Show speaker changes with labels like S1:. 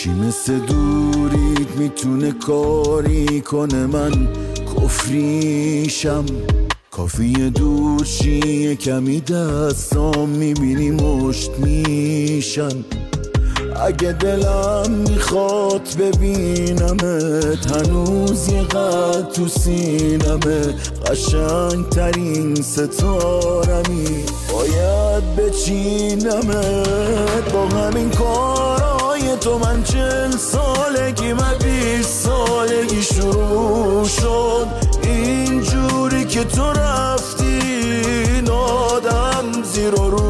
S1: کی مثل دورید میتونه کاری کنه من کفریشم کافیه دور چیه کمی دستام میبینی مشت میشن اگه دلم میخواد ببینمت هنوز یه قد تو سینمه قشنگ ترین ستارمی باید بچینمت با همین کارای تو من 40 سالگی من 20 سالگی شروع شد اینجوری که تو رفتی نادم زیر و رو